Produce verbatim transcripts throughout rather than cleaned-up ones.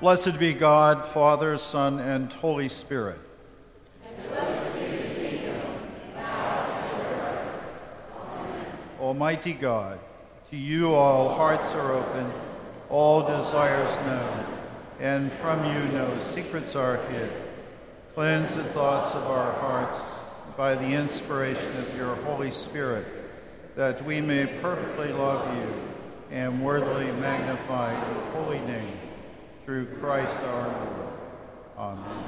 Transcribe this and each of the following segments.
Blessed be God, Father, Son, and Holy Spirit. And blessed be his kingdom, now and forever. Amen. Almighty God, to you all hearts are open, all desires known, and from you no secrets are hid. Cleanse the thoughts of our hearts by the inspiration of your Holy Spirit, that we may perfectly love you and worthily magnify your holy name. Through Christ our Lord. Amen.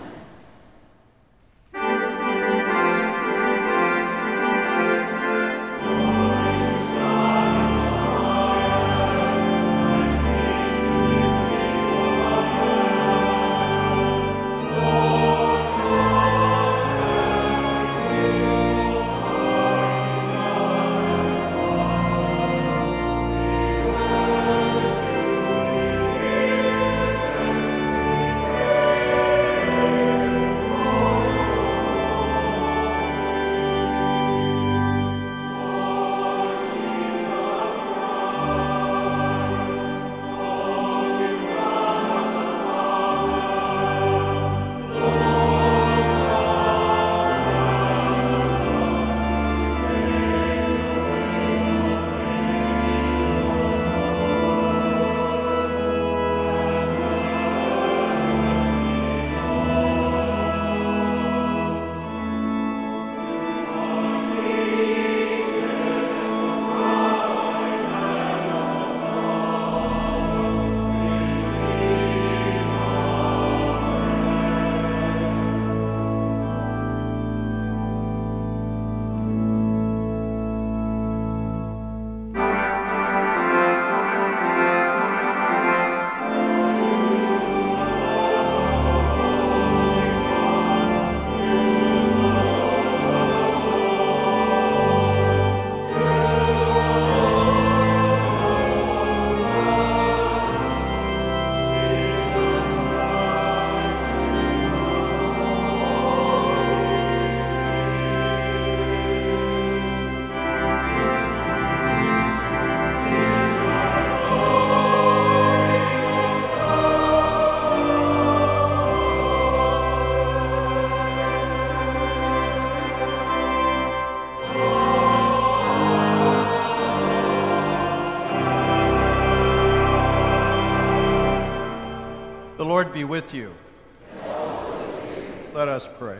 The Lord be with you. And also with you. Let us pray.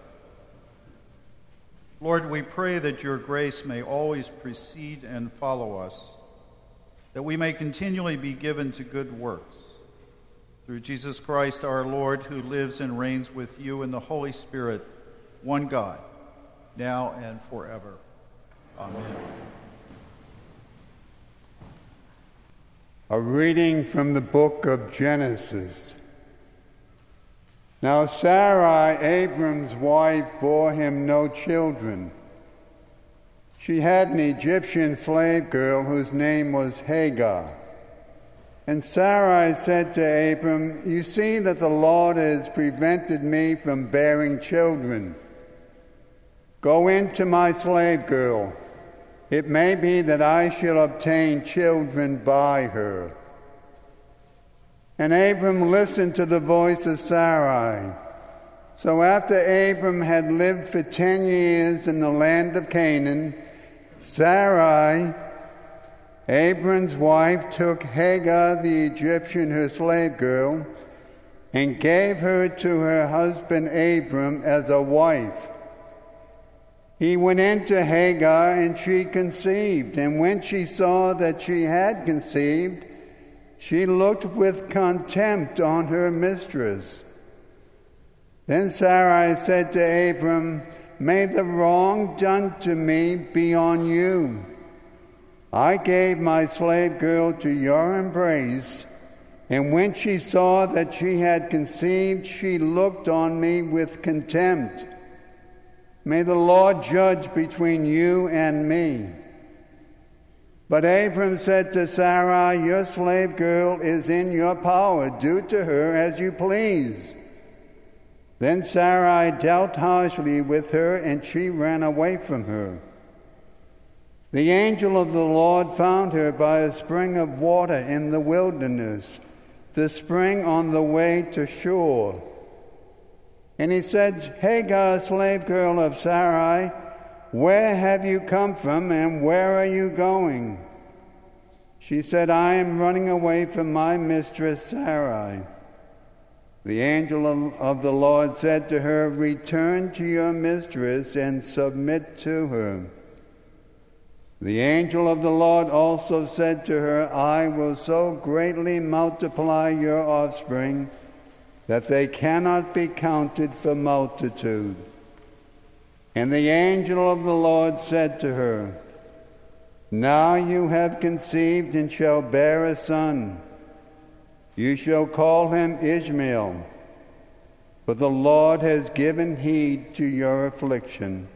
Lord, we pray that your grace may always precede and follow us, that we may continually be given to good works. Through Jesus Christ our Lord, who lives and reigns with you in the Holy Spirit, one God, now and forever. Amen. A reading from the book of Genesis. Now Sarai, Abram's wife, bore him no children. She had an Egyptian slave girl whose name was Hagar. And Sarai said to Abram, "You see that the Lord has prevented me from bearing children. Go into my slave girl. It may be that I shall obtain children by her." And Abram listened to the voice of Sarai. So after Abram had lived for ten years in the land of Canaan, Sarai, Abram's wife, took Hagar the Egyptian, her slave girl, and gave her to her husband Abram as a wife. He went into Hagar, and she conceived. And when she saw that she had conceived, she looked with contempt on her mistress. Then Sarai said to Abram, "May the wrong done to me be on you. I gave my slave girl to your embrace, and when she saw that she had conceived, she looked on me with contempt. May the Lord judge between you and me." But Abram said to Sarai, "Your slave girl is in your power. Do to her as you please." Then Sarai dealt harshly with her, and she ran away from her. The angel of the Lord found her by a spring of water in the wilderness, the spring on the way to Shur. And he said, Hagar, slave girl of Sarai, where have you come from and where are you going? She said, I am running away from my mistress Sarai. The angel of, of the Lord said to her, return to your mistress and submit to her. The angel of the Lord also said to her, I will so greatly multiply your offspring that they cannot be counted for multitude. And the angel of the Lord said to her, now you have conceived and shall bear a son. You shall call him Ishmael, for the Lord has given heed to your affliction.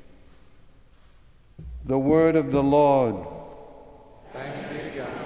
The word of the Lord. Thanks be to God.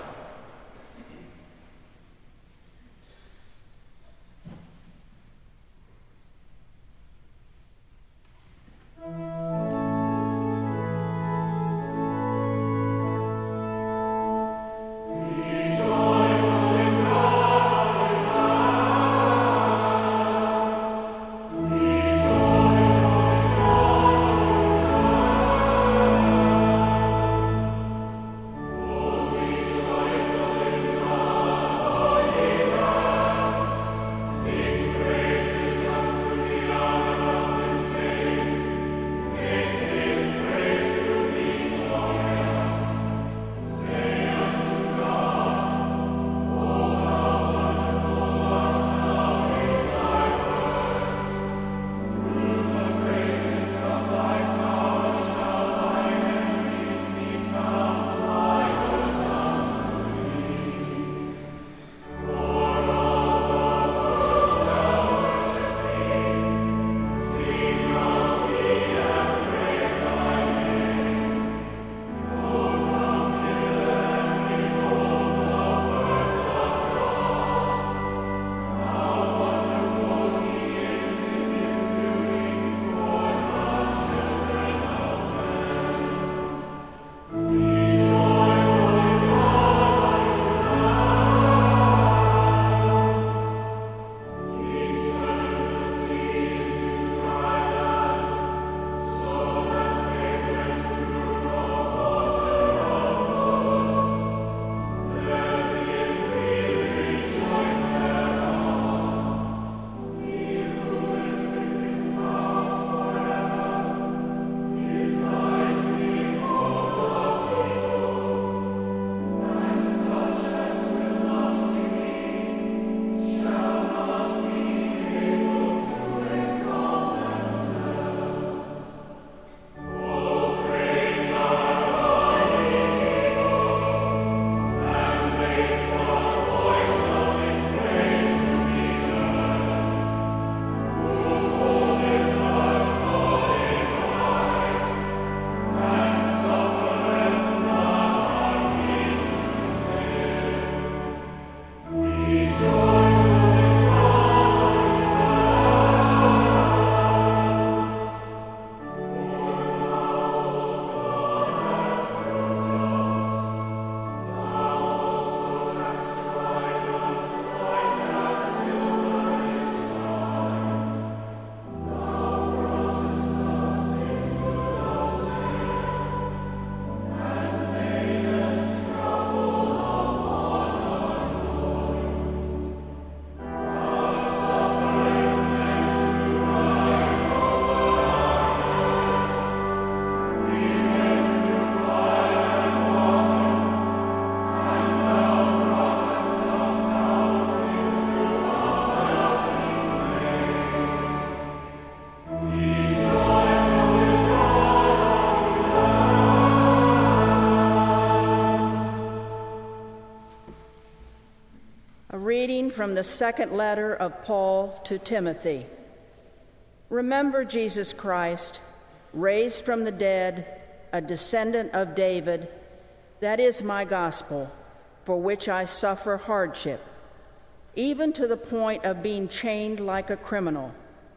reading from the second letter of Paul to Timothy. Remember Jesus Christ, raised from the dead, a descendant of David. That is my gospel, for which I suffer hardship, even to the point of being chained like a criminal.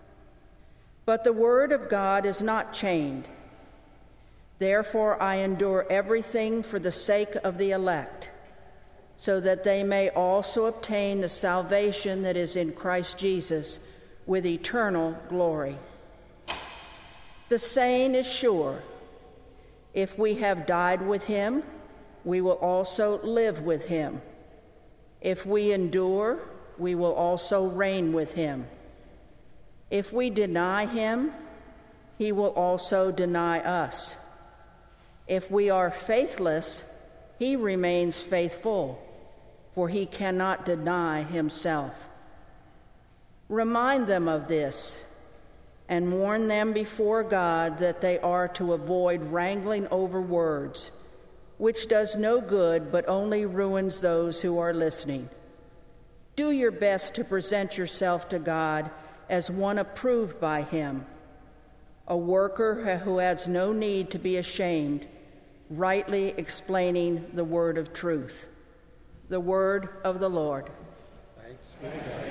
But the word of God is not chained. Therefore I endure everything for the sake of the elect, so that they may also obtain the salvation that is in Christ Jesus with eternal glory. The saying is sure: if we have died with him, we will also live with him. If we endure, we will also reign with him. If we deny him, he will also deny us. If we are faithless, he remains faithful, for he cannot deny himself. Remind them of this, and warn them before God that they are to avoid wrangling over words, which does no good but only ruins those who are listening. Do your best to present yourself to God as one approved by him, a worker who has no need to be ashamed, rightly explaining the word of truth. The word of the Lord. Thanks be to God.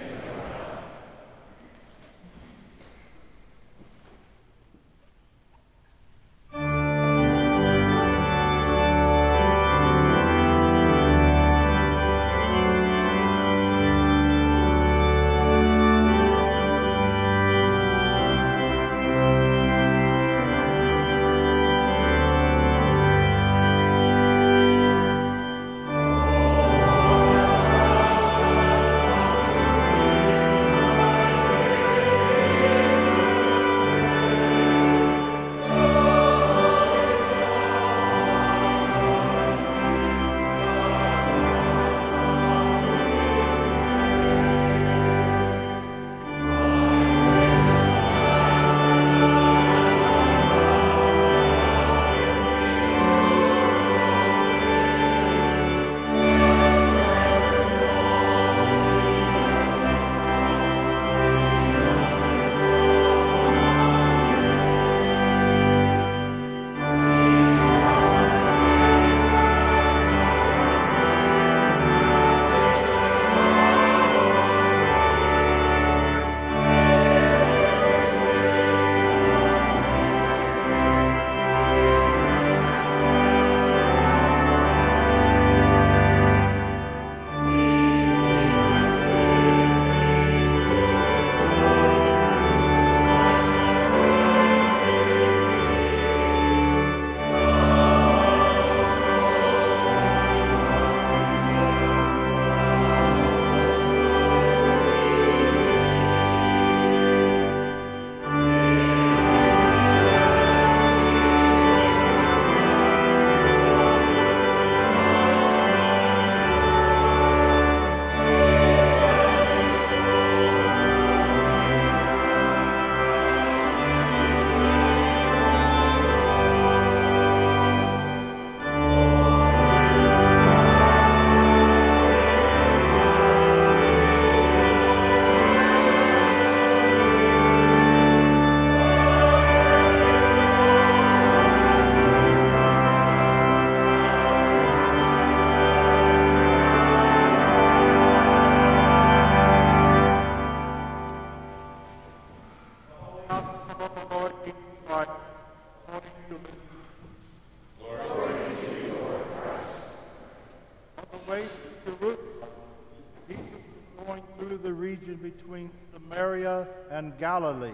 Between Samaria and Galilee.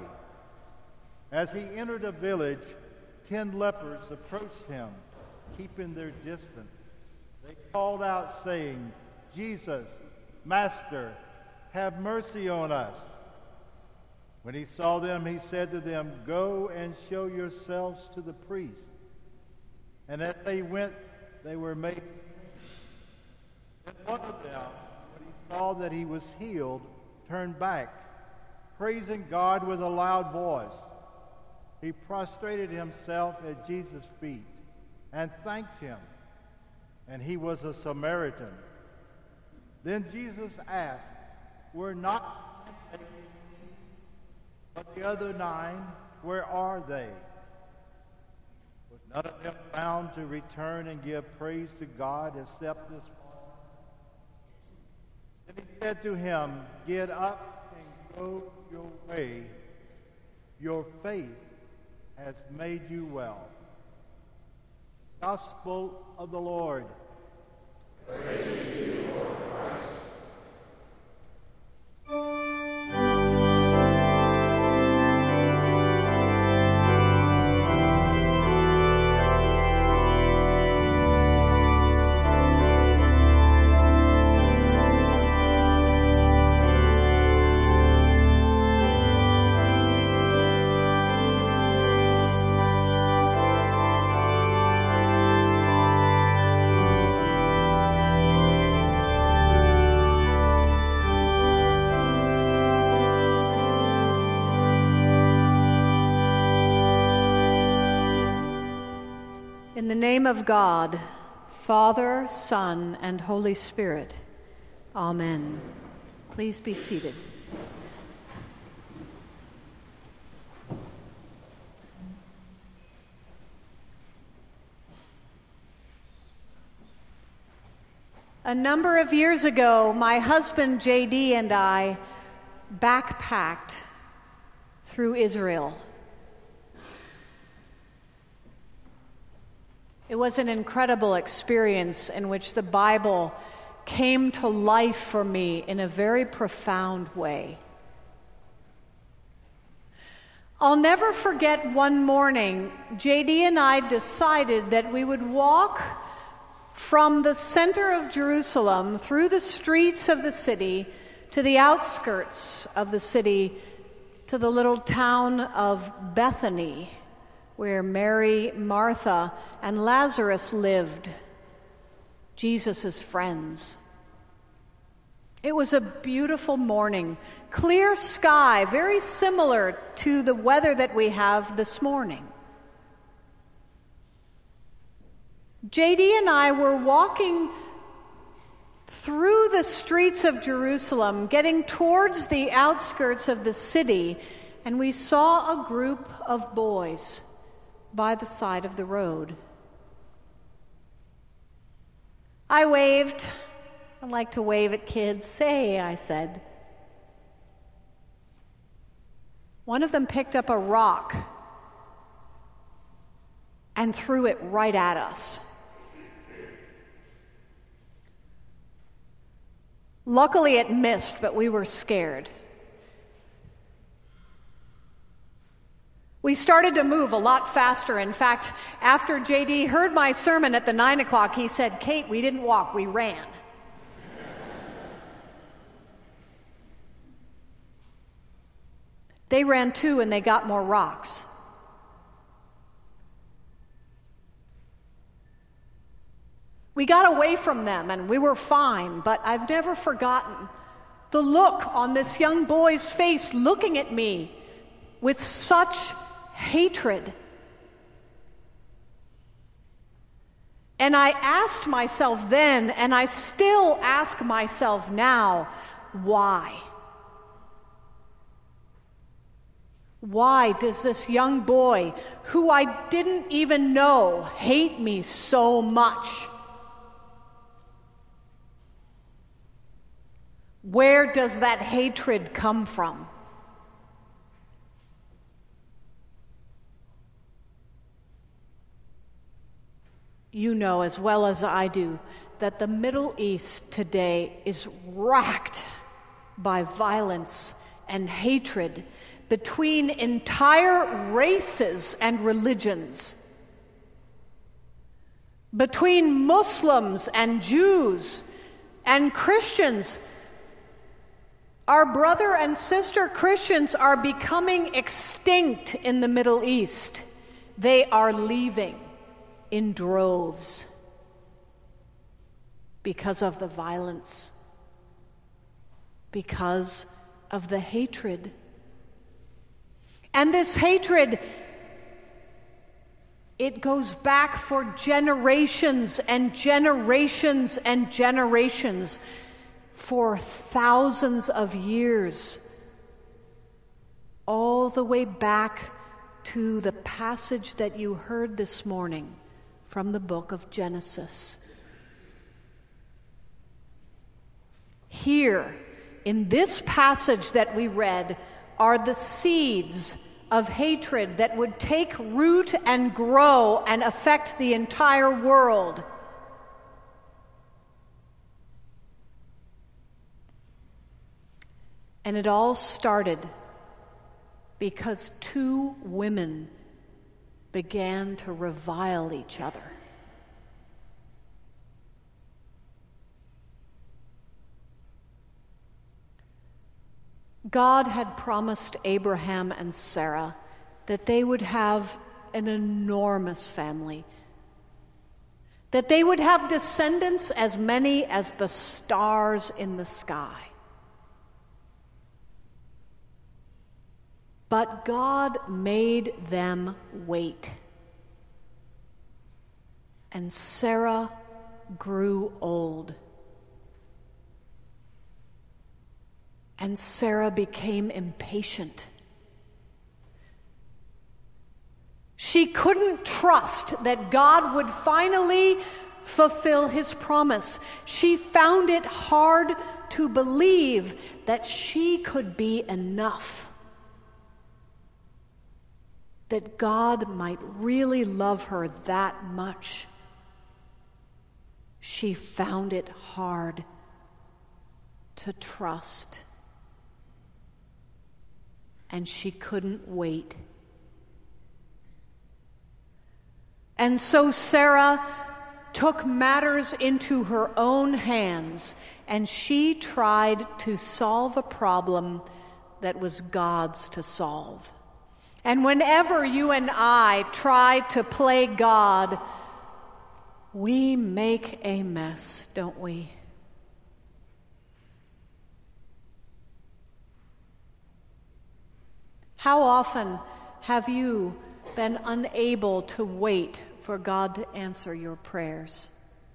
As he entered a village, ten lepers approached him, keeping their distance. They called out, saying, "Jesus, Master, have mercy on us." When he saw them, he said to them, "Go and show yourselves to the priest." And as they went, they were made. Then one of them, when he saw that he was healed, turned back, praising God with a loud voice. He prostrated himself at Jesus' feet and thanked him, and he was a Samaritan. Then Jesus asked, "Were not they, but the other nine, where are they? Was none of them found to return and give praise to God except this one?" Then he said to him, "Get up and go your way. Your faith has made you well." Gospel of the Lord. Praise to you, In the name of God, Father, Son, and Holy Spirit. Amen. Please be seated. A number of years ago, my husband J D and I backpacked through Israel. It was an incredible experience in which the Bible came to life for me in a very profound way. I'll never forget one morning, J D and I decided that we would walk from the center of Jerusalem through the streets of the city to the outskirts of the city to the little town of Bethany, where Mary, Martha, and Lazarus lived, Jesus' friends. It was a beautiful morning, clear sky, very similar to the weather that we have this morning. J D and I were walking through the streets of Jerusalem, getting towards the outskirts of the city, and we saw a group of boys by the side of the road. I waved. I like to wave at kids. Hey, I said. One of them picked up a rock and threw it right at us. Luckily, it missed, but we were scared. We started to move a lot faster. In fact, after J D heard my sermon at the nine o'clock, he said, "Kate, we didn't walk, we ran." They ran too, and they got more rocks. We got away from them, and we were fine, but I've never forgotten the look on this young boy's face looking at me with such hatred. And I asked myself then, and I still ask myself now, why? Why does this young boy, who I didn't even know, hate me so much? Where does that hatred come from? You know as well as I do that the Middle East today is racked by violence and hatred between entire races and religions, between Muslims and Jews and Christians. Our brother and sister Christians are becoming extinct in the Middle East. They are leaving in droves because of the violence, because of the hatred. And this hatred, it goes back for generations and generations and generations, for thousands of years, all the way back to the passage that you heard this morning from the book of Genesis. Here, in this passage that we read, are the seeds of hatred that would take root and grow and affect the entire world. And it all started because two women began to revile each other. God had promised Abraham and Sarah that they would have an enormous family, that they would have descendants as many as the stars in the sky. But God made them wait. And Sarah grew old. And Sarah became impatient. She couldn't trust that God would finally fulfill his promise. She found it hard to believe that she could be enough, that God might really love her that much. She found it hard to trust, and she couldn't wait. And so Sarah took matters into her own hands, and she tried to solve a problem that was God's to solve. And whenever you and I try to play God, we make a mess, don't we? How often have you been unable to wait for God to answer your prayers?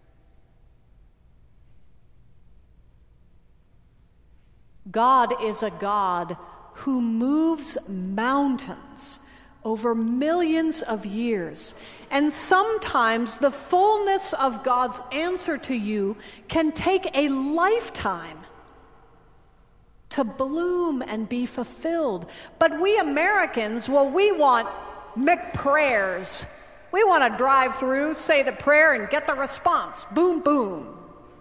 God is a God who moves mountains over millions of years. And sometimes the fullness of God's answer to you can take a lifetime to bloom and be fulfilled. But we Americans, well, we want McPrayers. We want to drive through, say the prayer, and get the response. Boom, boom.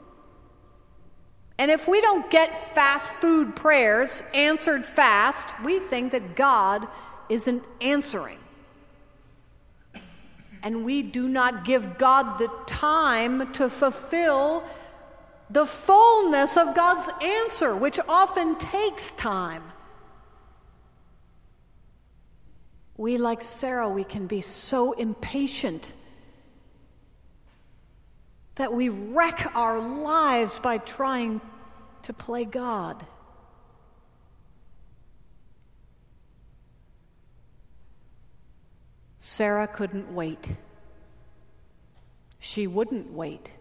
And if we don't get fast food prayers answered fast, we think that God isn't answering. And we do not give God the time to fulfill the fullness of God's answer, which often takes time. We, like Sarah, we can be so impatient that we wreck our lives by trying to play God. Sarah couldn't wait. She wouldn't wait.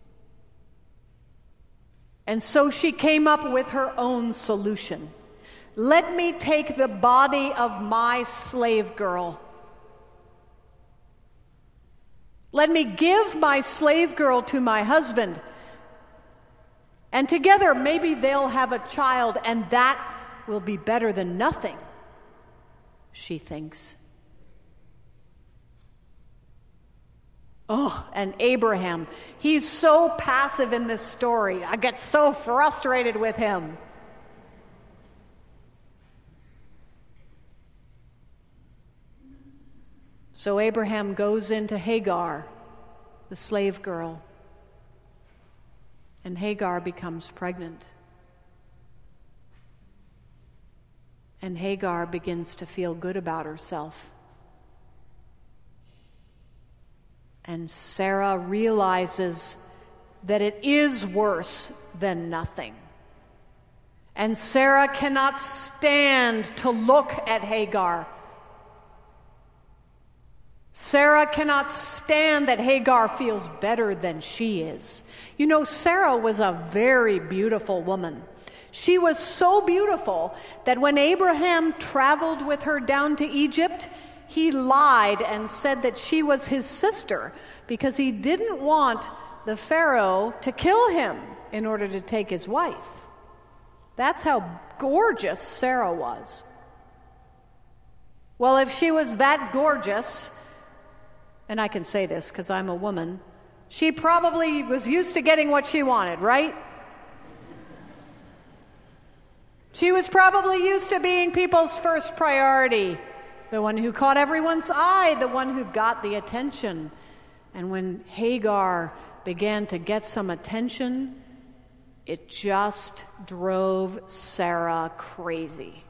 And so she came up with her own solution. Let me take the body of my slave girl. Let me give my slave girl to my husband. And together maybe they'll have a child, and that will be better than nothing, she thinks. Oh, and Abraham, he's so passive in this story. I get so frustrated with him. So Abraham goes into Hagar, the slave girl, and Hagar becomes pregnant. And Hagar begins to feel good about herself. And Sarah realizes that it is worse than nothing. And Sarah cannot stand to look at Hagar. Sarah cannot stand that Hagar feels better than she is. You know, Sarah was a very beautiful woman. She was so beautiful that when Abraham traveled with her down to Egypt, he lied and said that she was his sister because he didn't want the Pharaoh to kill him in order to take his wife. That's how gorgeous Sarah was. Well, if she was that gorgeous, and I can say this because I'm a woman, she probably was used to getting what she wanted, right? She was probably used to being people's first priority, the one who caught everyone's eye, the one who got the attention. And when Hagar began to get some attention, it just drove Sarah crazy.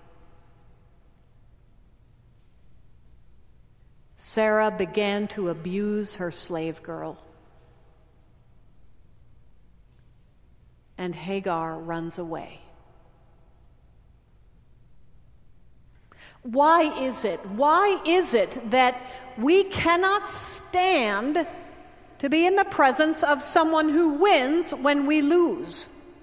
Sarah began to abuse her slave girl. And Hagar runs away. Why is it? Why is it that we cannot stand to be in the presence of someone who wins when we lose?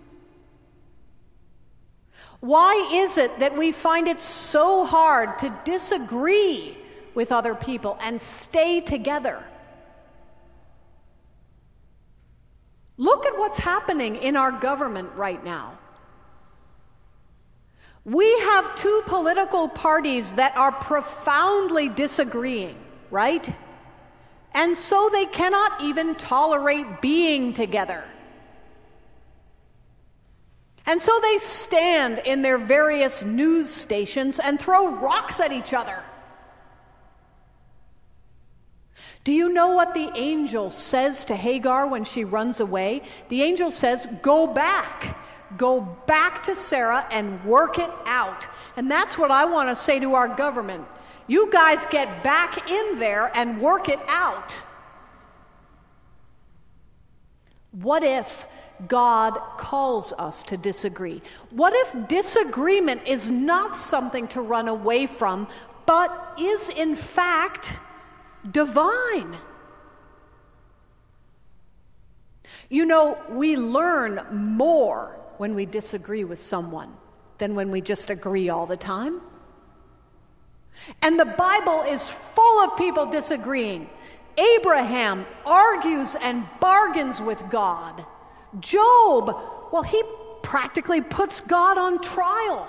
Why is it that we find it so hard to disagree with other people and stay together? Look at what's happening in our government right now. We have two political parties that are profoundly disagreeing, right? And so they cannot even tolerate being together. And so they stand in their various news stations and throw rocks at each other. Do you know what the angel says to Hagar when she runs away? The angel says, "Go back. Go back to Sarah and work it out." And that's what I want to say to our government. You guys get back in there and work it out. What if God calls us to disagree? What if disagreement is not something to run away from, but is in fact divine? You know, we learn more when we disagree with someone than when we just agree all the time. And the Bible is full of people disagreeing. Abraham argues and bargains with God. Job, well, he practically puts God on trial.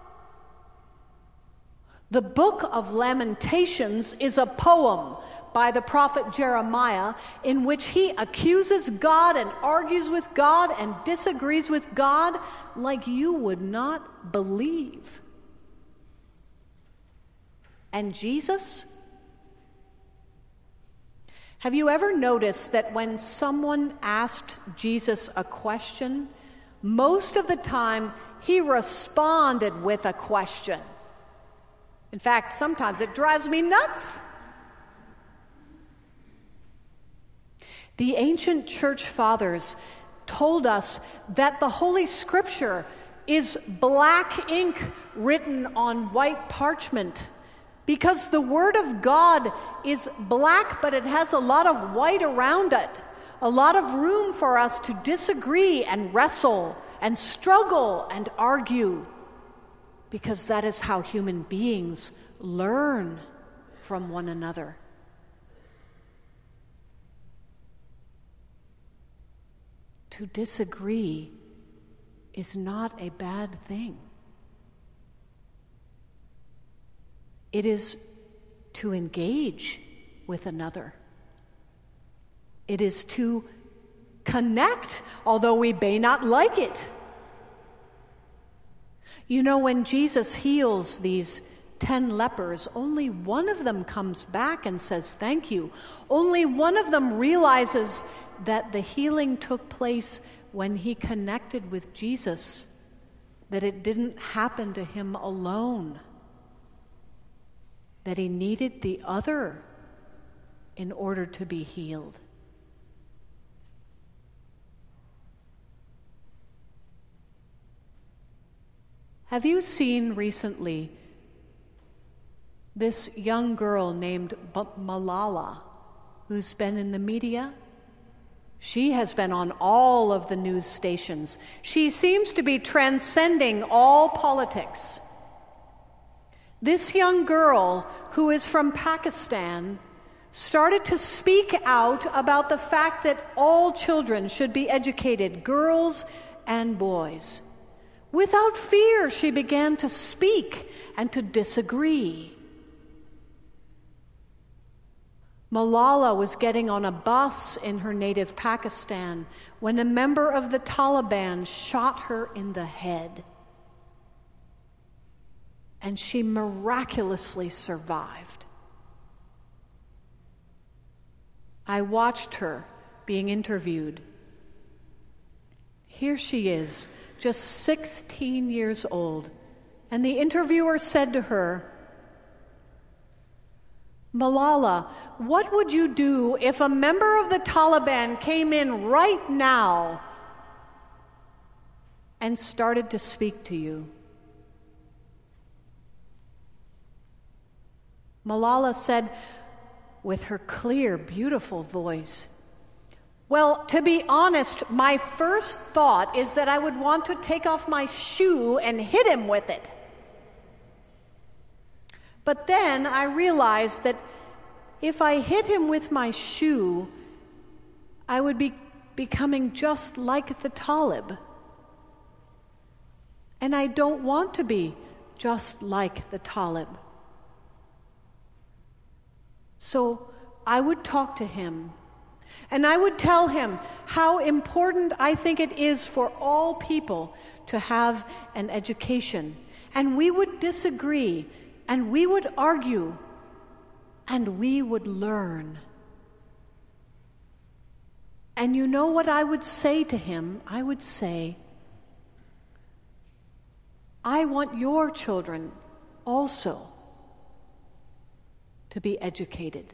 The book of Lamentations is a poem by the prophet Jeremiah in which he accuses God and argues with God and disagrees with God like you would not believe. And Jesus? Have you ever noticed that when someone asked Jesus a question, most of the time he responded with a question? In fact, sometimes it drives me nuts. The ancient church fathers told us that the Holy Scripture is black ink written on white parchment, because the Word of God is black, but it has a lot of white around it, a lot of room for us to disagree and wrestle and struggle and argue, because that is how human beings learn from one another. To disagree is not a bad thing. It is to engage with another. It is to connect, although we may not like it. You know, when Jesus heals these ten lepers, only one of them comes back and says thank you. Only one of them realizes that the healing took place when he connected with Jesus, that it didn't happen to him alone, that he needed the other in order to be healed. Have you seen recently this young girl named Malala, who's been in the media? She has been on all of the news stations. She seems to be transcending all politics. This young girl, who is from Pakistan, started to speak out about the fact that all children should be educated, girls and boys. Without fear, she began to speak and to disagree. Malala was getting on a bus in her native Pakistan when a member of the Taliban shot her in the head. And she miraculously survived. I watched her being interviewed. Here she is, just sixteen years old, and the interviewer said to her, "Malala, what would you do if a member of the Taliban came in right now and started to speak to you?" Malala said with her clear, beautiful voice, Well, to be honest, my first thought is that I would want to take off my shoe and hit him with it. But then I realized that if I hit him with my shoe, I would be becoming just like the Talib. And I don't want to be just like the Talib. So I would talk to him, and I would tell him how important I think it is for all people to have an education. And we would disagree, and we would argue, and we would learn. And you know what I would say to him? I would say, I want your children also to be educated.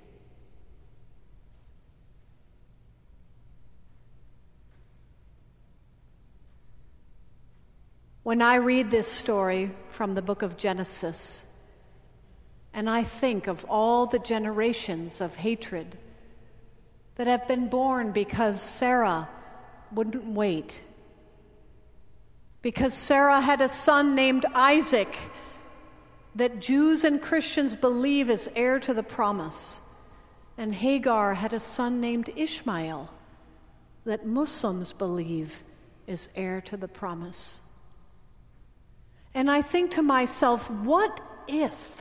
When I read this story from the book of Genesis, and I think of all the generations of hatred that have been born because Sarah wouldn't wait, because Sarah had a son named Isaac that Jews and Christians believe is heir to the promise, and Hagar had a son named Ishmael that Muslims believe is heir to the promise. And I think to myself, what if?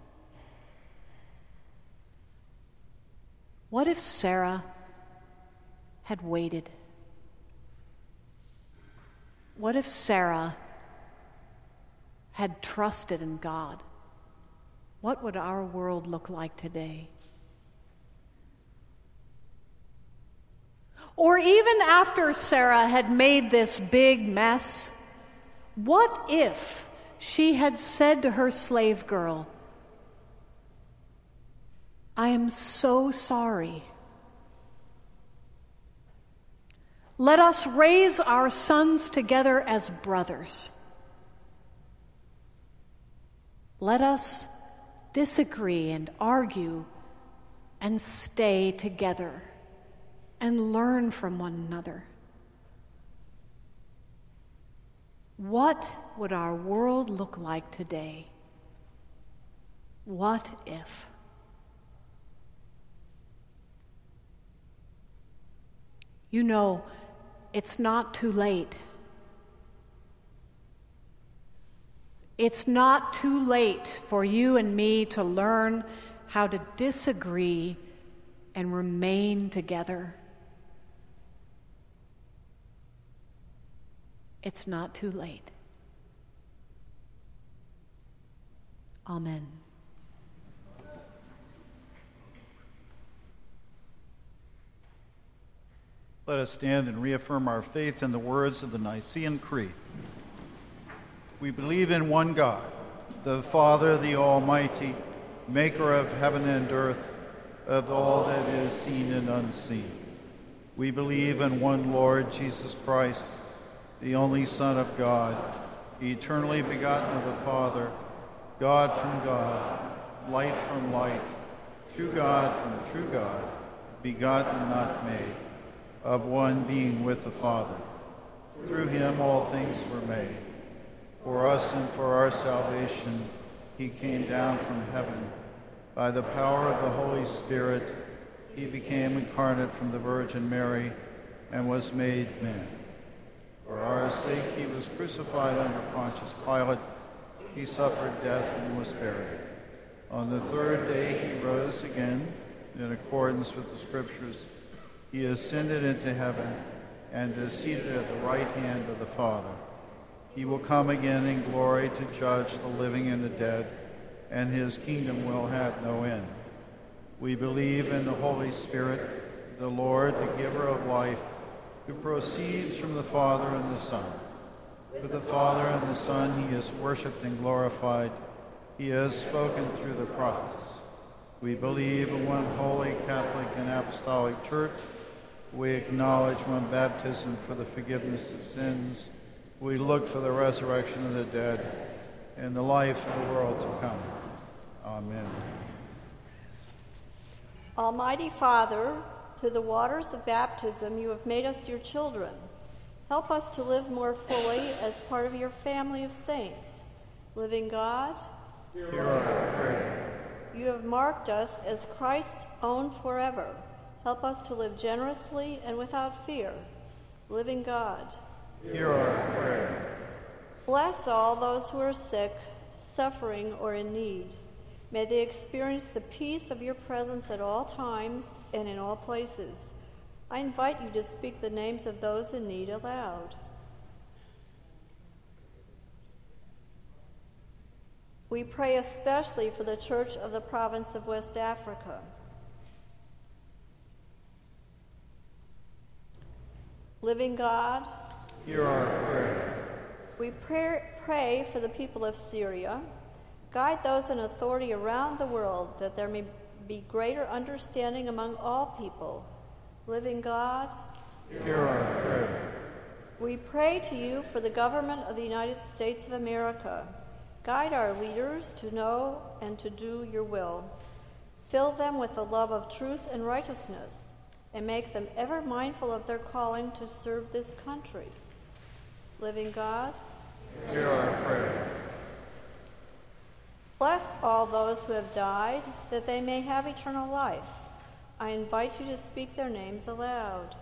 What if Sarah had waited? What if Sarah had trusted in God? What would our world look like today? Or even after Sarah had made this big mess, what if she had said to her slave girl, I am so sorry. Let us raise our sons together as brothers. Let us disagree and argue and stay together and learn from one another. What would our world look like today? What if? You know, it's not too late. It's not too late for you and me to learn how to disagree and remain together. It's not too late. Amen. Let us stand and reaffirm our faith in the words of the Nicene Creed. We believe in one God, the Father, the Almighty, maker of heaven and earth, of all that is seen and unseen. We believe in one Lord Jesus Christ, the only Son of God, eternally begotten of the Father, God from God, light from light, true God from true God, begotten, not made, of one being with the Father. Through him all things were made. For us and for our salvation, he came down from heaven. By the power of the Holy Spirit, he became incarnate from the Virgin Mary and was made man. For our sake he was crucified under Pontius Pilate. He suffered death and was buried. On the third day he rose again, in accordance with the Scriptures. He ascended into heaven and is seated at the right hand of the Father. He will come again in glory to judge the living and the dead, and his kingdom will have no end. We believe in the Holy Spirit, the Lord, the giver of life, who proceeds from the Father and the Son. With the Father and the Son he is worshipped and glorified. He has spoken through the prophets. We believe in one holy, Catholic, and Apostolic Church. We acknowledge one baptism for the forgiveness of sins. We look for the resurrection of the dead and the life of the world to come. Amen. Almighty Father, through the waters of baptism, you have made us your children. Help us to live more fully as part of your family of saints. Living God, hear our prayer. You have marked us as Christ's own forever. Help us to live generously and without fear. Living God, hear our prayer. Bless all those who are sick, suffering, or in need. May they experience the peace of your presence at all times and in all places. I invite you to speak the names of those in need aloud. We pray especially for the Church of the Province of West Africa. Living God, hear our prayer. We pray, pray for the people of Syria. Guide those in authority around the world that there may be greater understanding among all people. Living God, hear our prayer. We pray to you for the government of the United States of America. Guide our leaders to know and to do your will. Fill them with the love of truth and righteousness, and make them ever mindful of their calling to serve this country. Living God, hear our prayer. Bless all those who have died, that they may have eternal life. I invite you to speak their names aloud.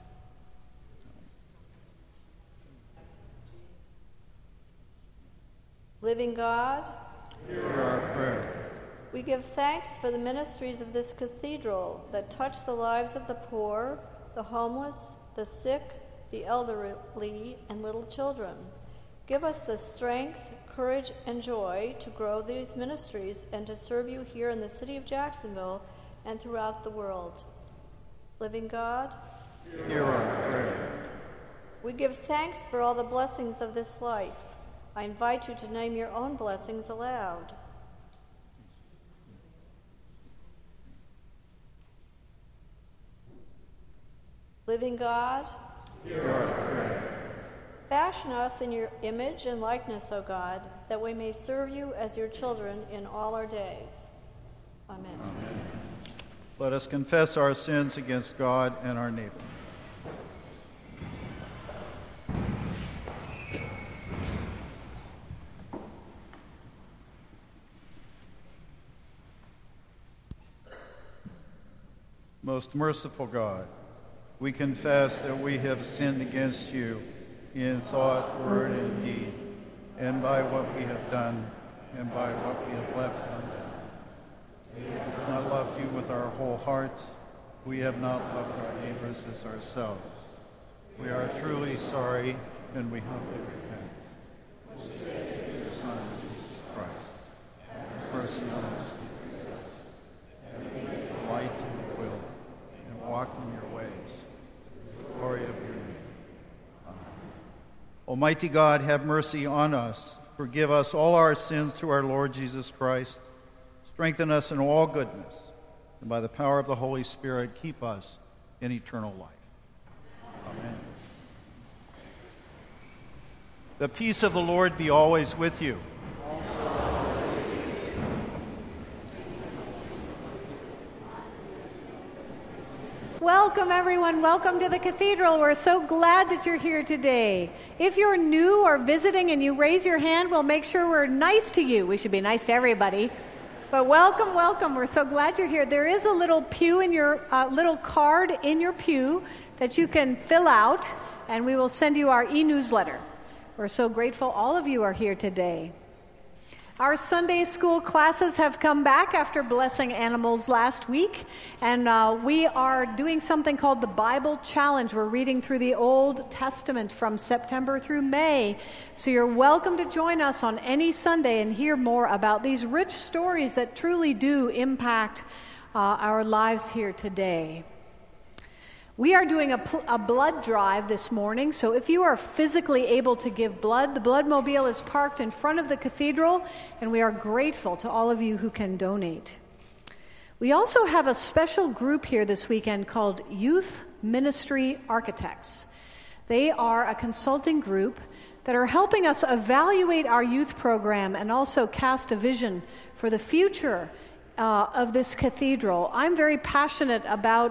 Living God, hear our prayer. we give thanks for the ministries of this cathedral that touch the lives of the poor, the homeless, the sick, the elderly, and little children. Give us the strength, courage, and joy to grow these ministries and to serve you here in the city of Jacksonville and throughout the world. Living God, hear our prayer. we give thanks for all the blessings of this life. I invite you to name your own blessings aloud. Living God, hear our prayer. Fashion us in your image and likeness, O God, that we may serve you as your children in all our days. Amen. Amen. Let us confess our sins against God and our neighbor. Most merciful God, we confess that we have sinned against you in thought, word, and deed, and by what we have done, and by what we have left undone. We have not loved you with our whole heart. We have not loved our neighbors as ourselves. We are truly sorry, and we humbly repent. We say to your Son, Jesus Christ, have mercy on us, and we delight in your will, and walk in your ways, for the glory of your name. Amen. Almighty God, have mercy on us. Forgive us all our sins through our Lord Jesus Christ. Strengthen us in all goodness, and by the power of the Holy Spirit, keep us in eternal life. Amen. The peace of the Lord be always with you. Welcome, everyone. Welcome to the cathedral. We're so glad that you're here today. If you're new or visiting and you raise your hand, we'll make sure we're nice to you. We should be nice to everybody. But welcome, welcome. We're so glad you're here. There is a little pew in your, uh, little card in your pew that you can fill out, and we will send you our e-newsletter. We're so grateful all of you are here today. Our Sunday school classes have come back after blessing animals last week, and uh, we are doing something called the Bible Challenge. We're reading through the Old Testament from September through May, so you're welcome to join us on any Sunday and hear more about these rich stories that truly do impact uh, our lives here today. We are doing a, pl- a blood drive this morning, so if you are physically able to give blood, the Bloodmobile is parked in front of the cathedral, and we are grateful to all of you who can donate. We also have a special group here this weekend called Youth Ministry Architects. They are a consulting group that are helping us evaluate our youth program and also cast a vision for the future uh, of this cathedral. I'm very passionate about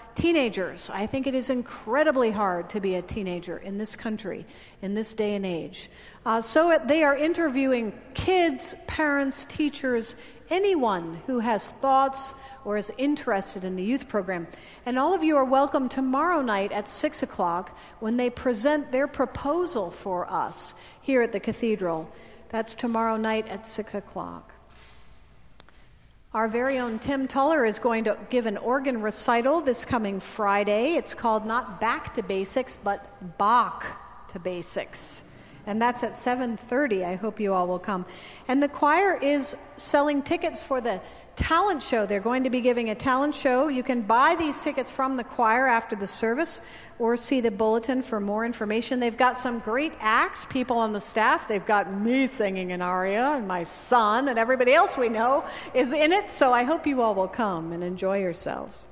teenagers. I think it is incredibly hard to be a teenager in this country, in this day and age. Uh, so it, they are interviewing kids, parents, teachers, anyone who has thoughts or is interested in the youth program. And all of you are welcome tomorrow night at six o'clock when they present their proposal for us here at the cathedral. That's tomorrow night at six o'clock. Our very own Tim Tuller is going to give an organ recital this coming Friday. It's called not Back to Basics, but Bach to Basics. And that's at seven thirty. I hope you all will come. And the choir is selling tickets for the talent show. They're going to be giving a talent show. You can buy these tickets from the choir after the service or see the bulletin for more information. They've got some great acts, people on the staff. They've got me singing an aria, and my son, and everybody else we know is in it. So I hope you all will come and enjoy yourselves.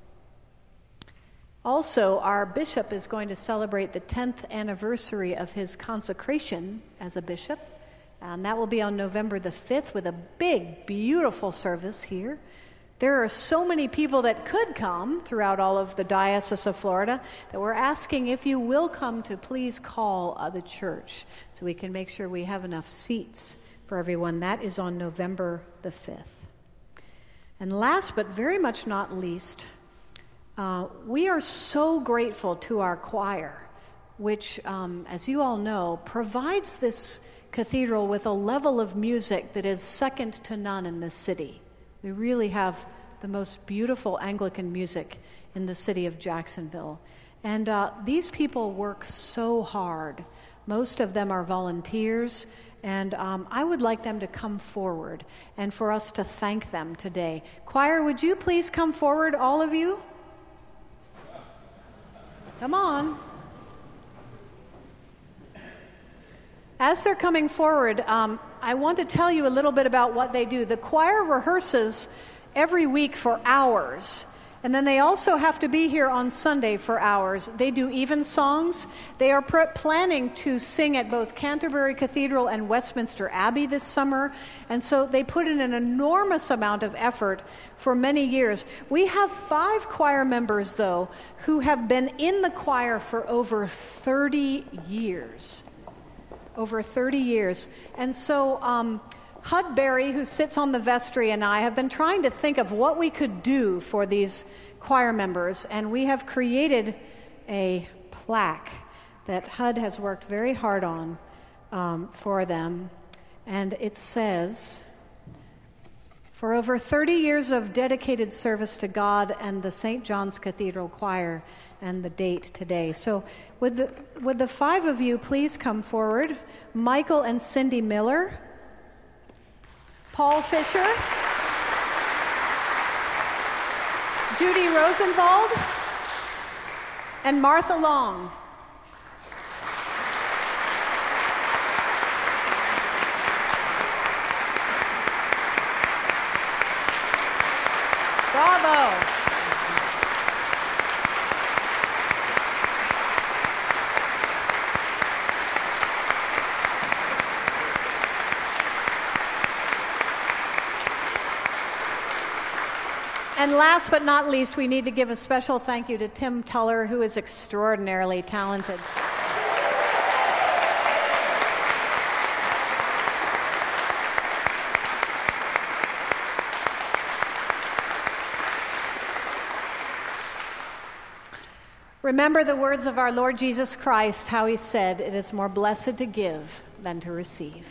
Also, our bishop is going to celebrate the tenth anniversary of his consecration as a bishop. And that will be on November the fifth with a big, beautiful service here. There are so many people that could come throughout all of the Diocese of Florida that we're asking if you will come to please call uh, the church so we can make sure we have enough seats for everyone. That is on November the fifth. And last but very much not least, uh, we are so grateful to our choir, which, um, as you all know, provides this cathedral with a level of music that is second to none in this city. We really have the most beautiful Anglican music in the city of Jacksonville. And uh, these people work so hard. Most of them are volunteers, and um, I would like them to come forward and for us to thank them today. Choir, would you please come forward, all of you? Come on. As they're coming forward, um, I want to tell you a little bit about what they do. The choir rehearses every week for hours, and then they also have to be here on Sunday for hours. They do even songs. They are pr- planning to sing at both Canterbury Cathedral and Westminster Abbey this summer, and so they put in an enormous amount of effort for many years. We have five choir members, though, who have been in the choir for over thirty years. Over thirty years. And so um, Hud Berry, who sits on the vestry, and I have been trying to think of what we could do for these choir members, and we have created a plaque that Hud has worked very hard on um, for them. And it says, "For over thirty years of dedicated service to God and the Saint John's Cathedral Choir," and the date today. So would the, would the five of you please come forward? Michael and Cindy Miller, Paul Fisher, Judy Rosenwald, and Martha Long. Bravo. And last but not least, we need to give a special thank you to Tim Tuller, who is extraordinarily talented. Remember the words of our Lord Jesus Christ, how he said, "It is more blessed to give than to receive."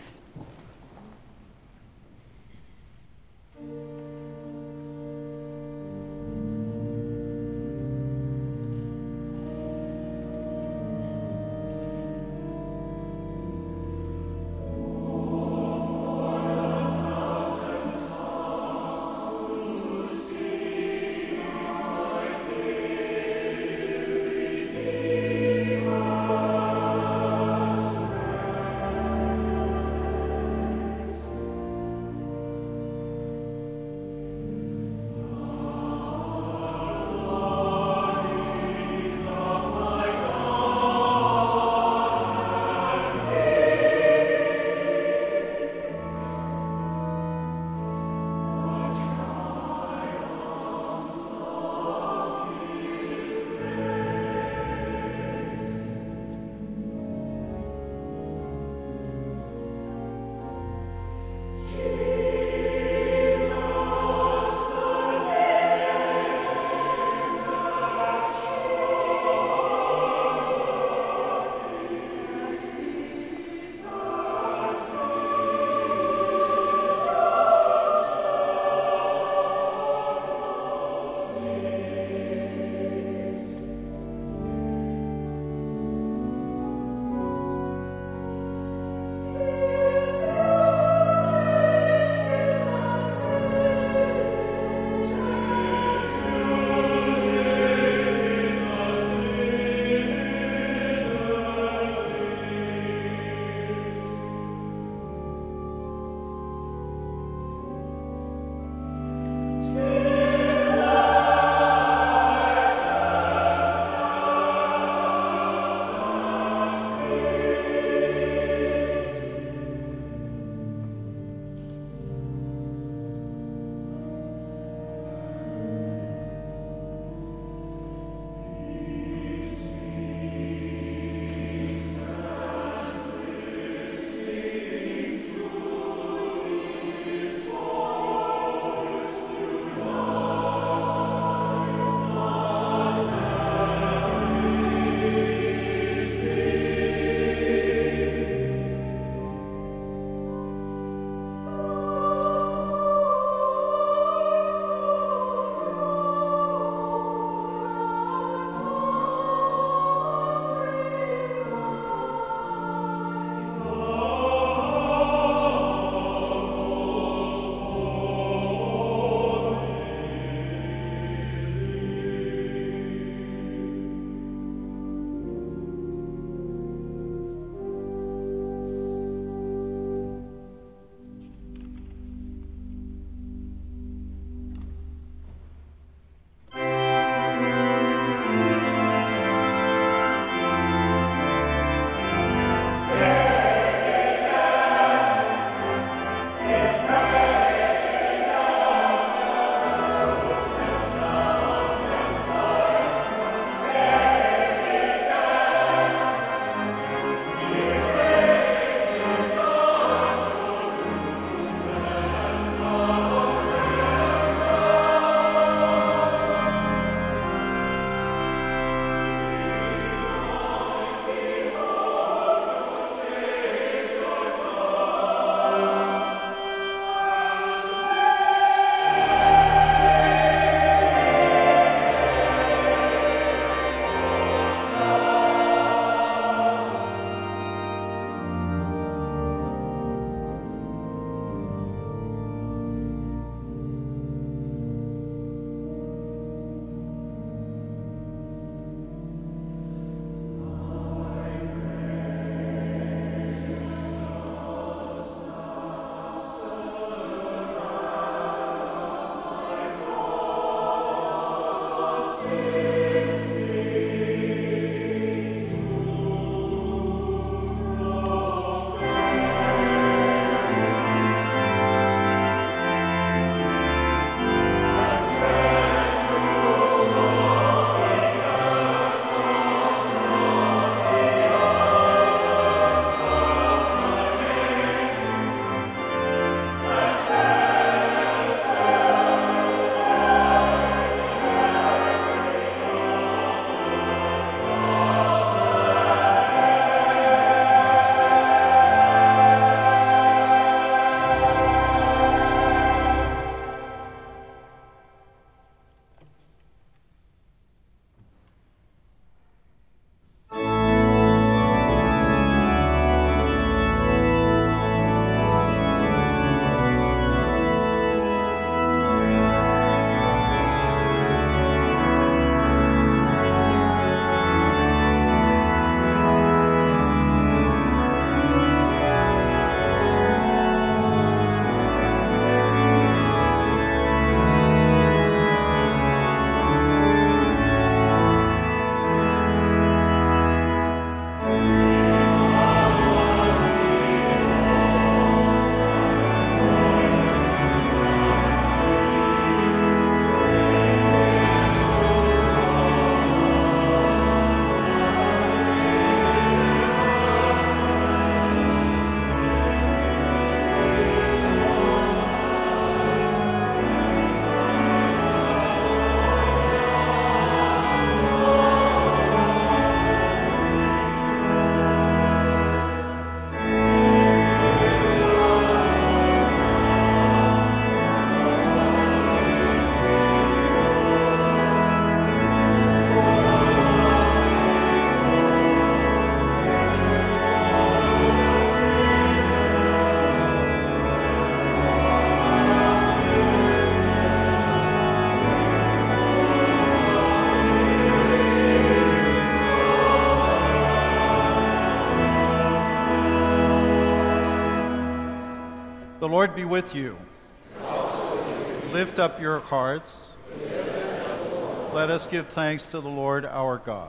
The Lord be with you. Lift up your hearts. Let us give thanks to the Lord our God.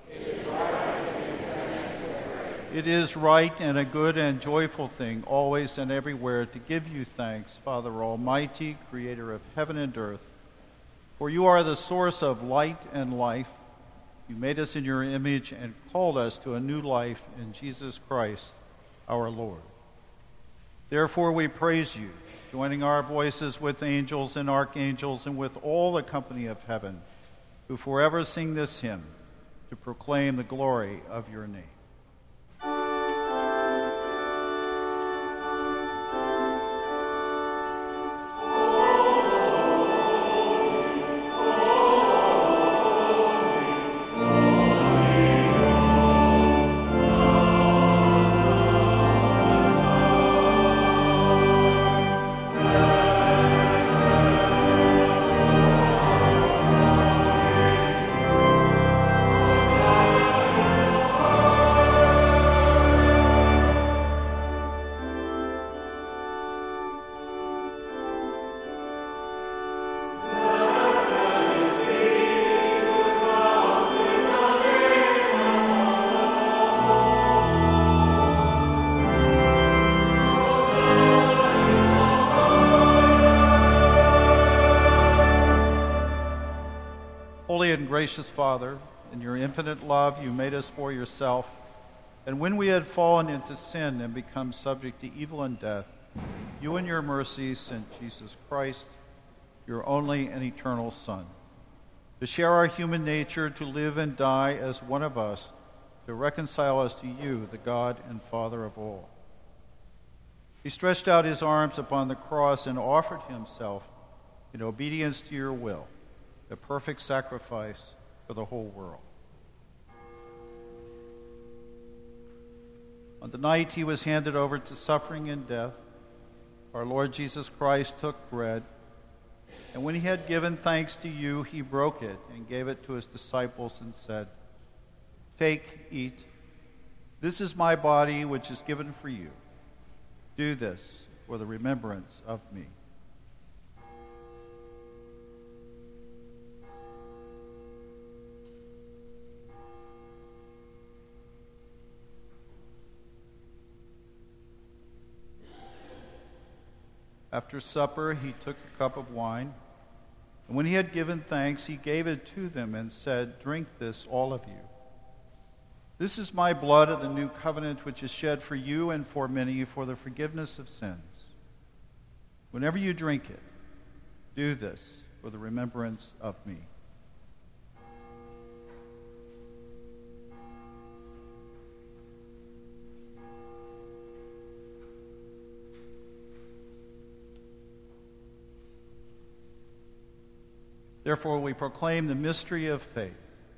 It is right and a good and joyful thing, always and everywhere, to give you thanks, Father Almighty, creator of heaven and earth. For you are the source of light and life. You made us in your image and called us to a new life in Jesus Christ, our Lord. Therefore we praise you, joining our voices with angels and archangels and with all the company of heaven, who forever sing this hymn to proclaim the glory of your name. Holy and gracious Father, in your infinite love you made us for yourself, and when we had fallen into sin and become subject to evil and death, you in your mercy sent Jesus Christ, your only and eternal Son, to share our human nature, to live and die as one of us, to reconcile us to you, the God and Father of all. He stretched out his arms upon the cross and offered himself in obedience to your will, the perfect sacrifice for the whole world. On the night he was handed over to suffering and death, our Lord Jesus Christ took bread, and when he had given thanks to you, he broke it and gave it to his disciples and said, "Take, eat. This is my body, which is given for you. Do this for the remembrance of me." After supper, he took the cup of wine, and when he had given thanks, he gave it to them and said, "Drink this, all of you. This is my blood of the new covenant, which is shed for you and for many for the forgiveness of sins. Whenever you drink it, do this for the remembrance of me." Therefore, we proclaim the mystery of faith.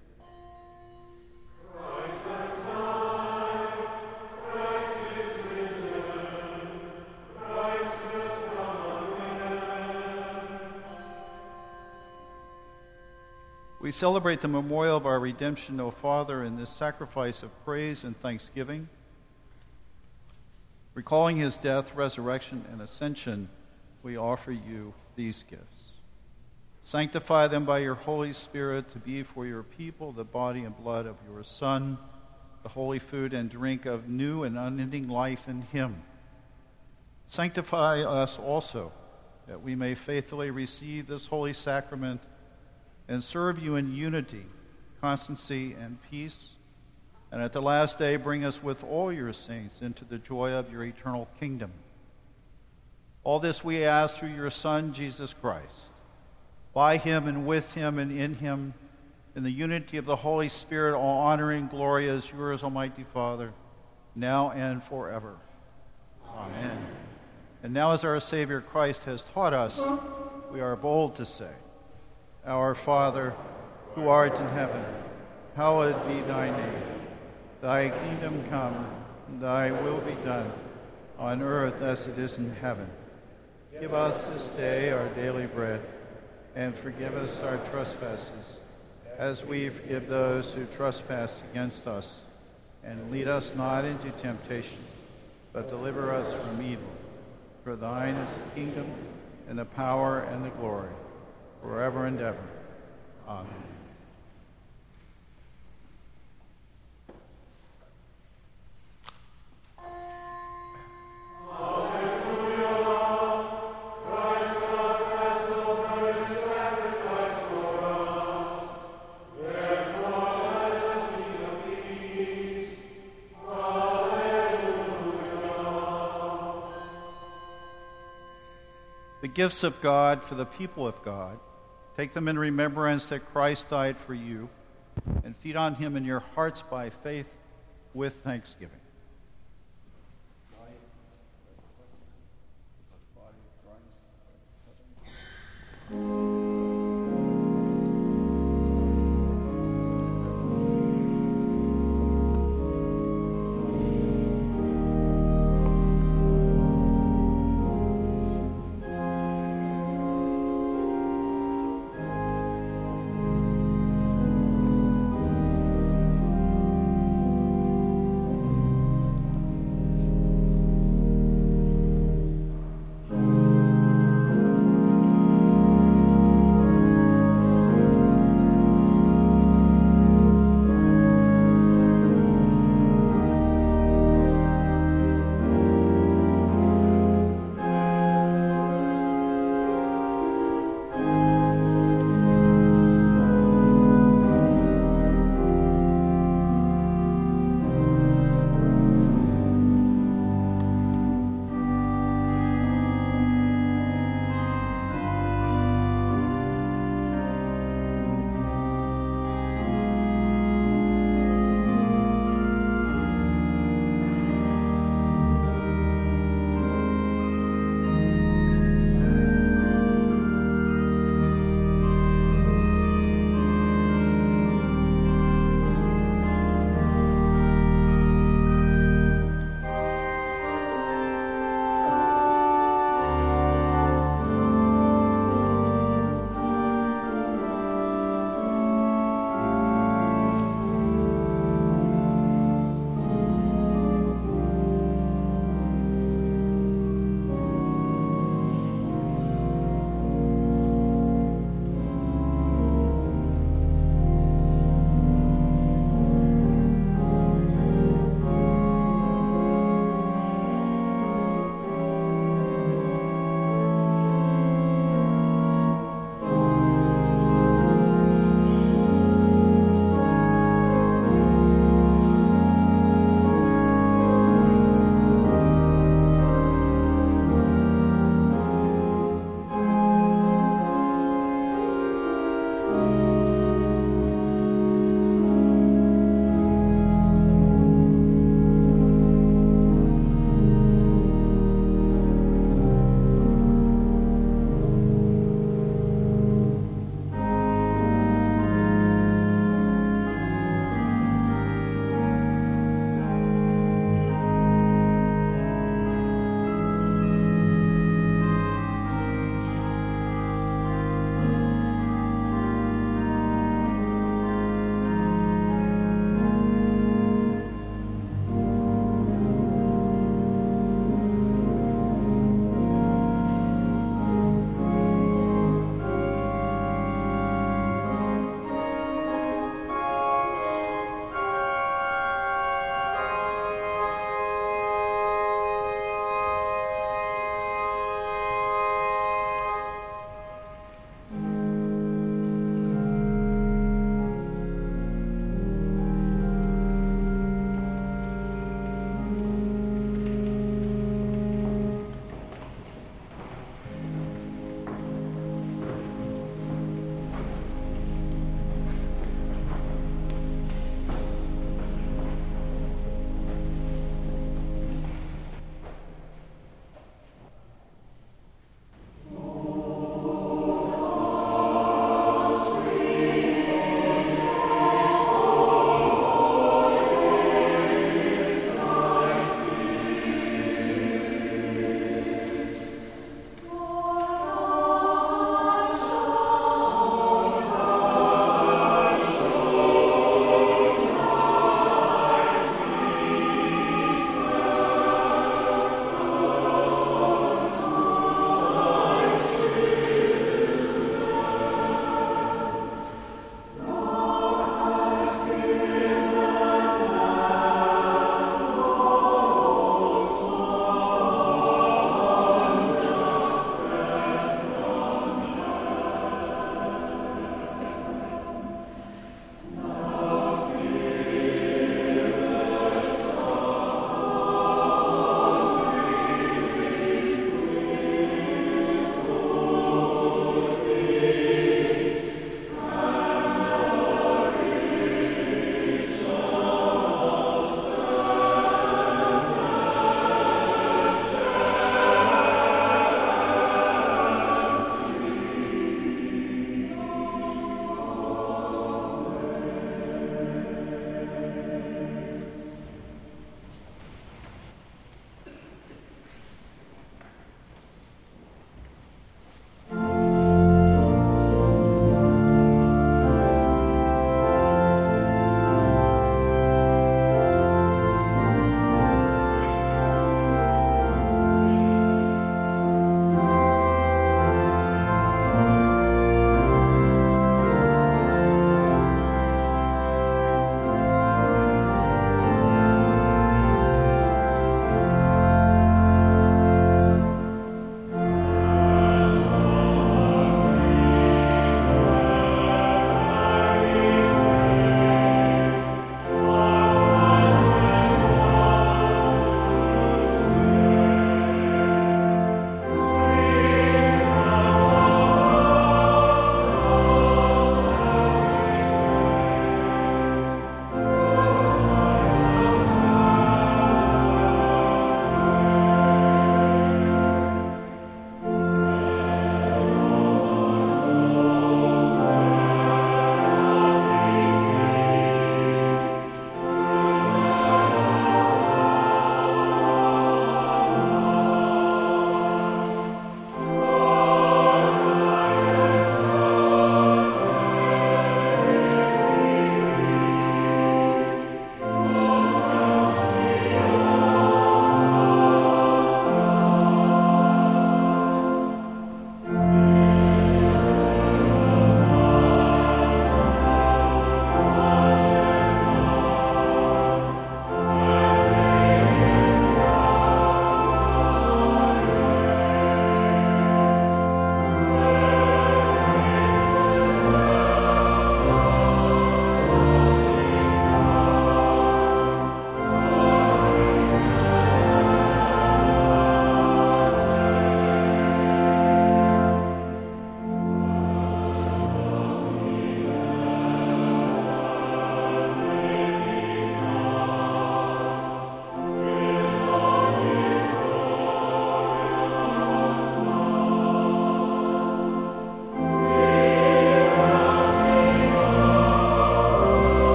Christ has died, Christ is risen, Christ will come again. We celebrate the memorial of our redemption, O Father, in this sacrifice of praise and thanksgiving. Recalling his death, resurrection, and ascension, we offer you these gifts. Sanctify them by your Holy Spirit to be for your people the body and blood of your Son, the holy food and drink of new and unending life in him. Sanctify us also, that we may faithfully receive this holy sacrament and serve you in unity, constancy, and peace, and at the last day bring us with all your saints into the joy of your eternal kingdom. All this we ask through your Son, Jesus Christ. By him and with him and in him, in the unity of the Holy Spirit, all honor and glory is yours, Almighty Father, now and forever. Amen. And now as our Savior Christ has taught us, we are bold to say, Our Father, who art in heaven, hallowed be thy name. Thy kingdom come, and thy will be done, on earth as it is in heaven. Give us this day our daily bread, and forgive us our trespasses, as we forgive those who trespass against us. And lead us not into temptation, but deliver us from evil. For thine is the kingdom, and the power, and the glory, forever and ever. Amen. The gifts of God for the people of God. Take them in remembrance that Christ died for you, and feed on him in your hearts by faith with thanksgiving.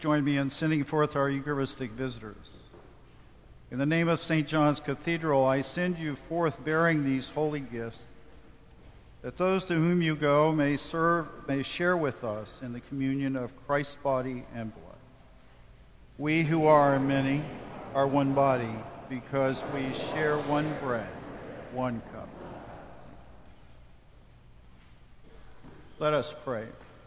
join me in sending forth our Eucharistic visitors. In the name of Saint John's Cathedral, I send you forth bearing these holy gifts, that those to whom you go may serve, may share with us in the communion of Christ's body and blood. We who are many are one body, because we share one bread, one cup. Let us pray.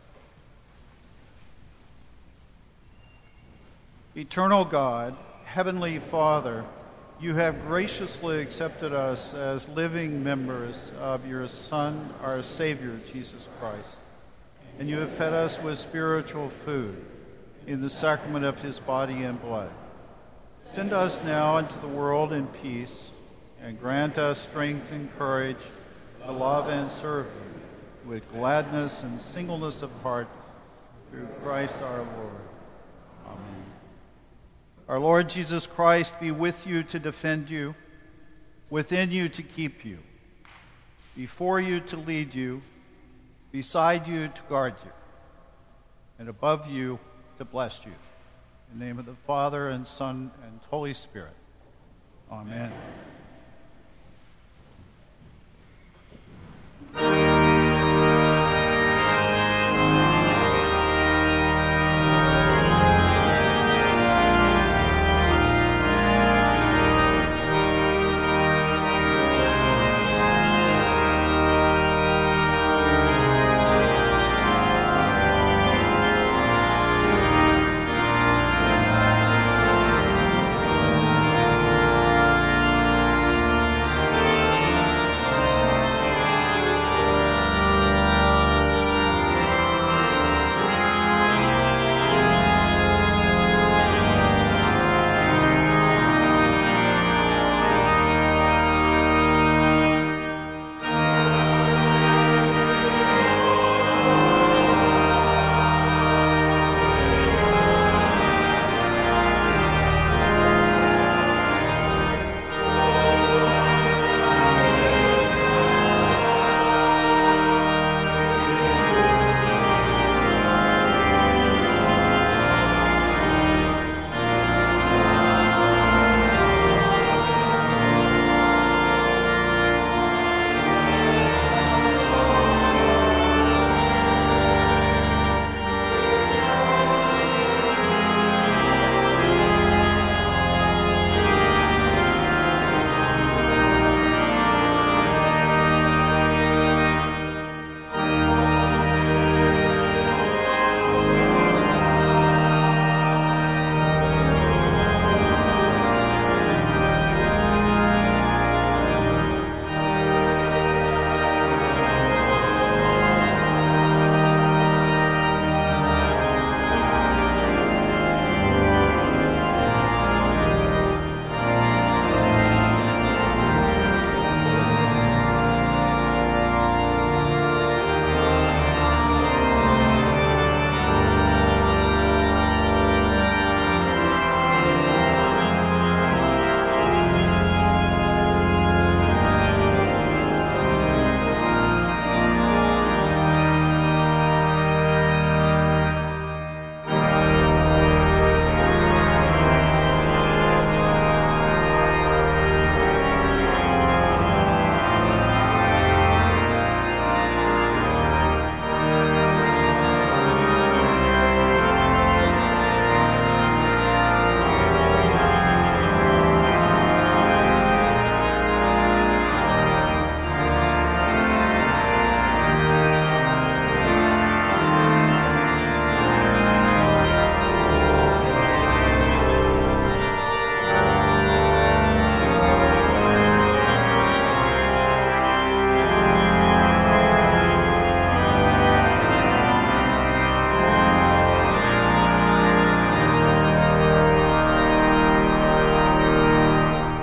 Eternal God, Heavenly Father, you have graciously accepted us as living members of your Son, our Savior, Jesus Christ, and you have fed us with spiritual food in the sacrament of his body and blood. Send us now into the world in peace, and grant us strength and courage to love and serve you with gladness and singleness of heart, through Christ our Lord. Amen. Our Lord Jesus Christ be with you to defend you, within you to keep you, before you to lead you, beside you to guard you, and above you to bless you. In the name of the Father, and Son, and Holy Spirit. Amen.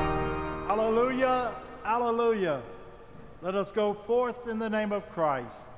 Hallelujah. Let us go forth in the name of Christ.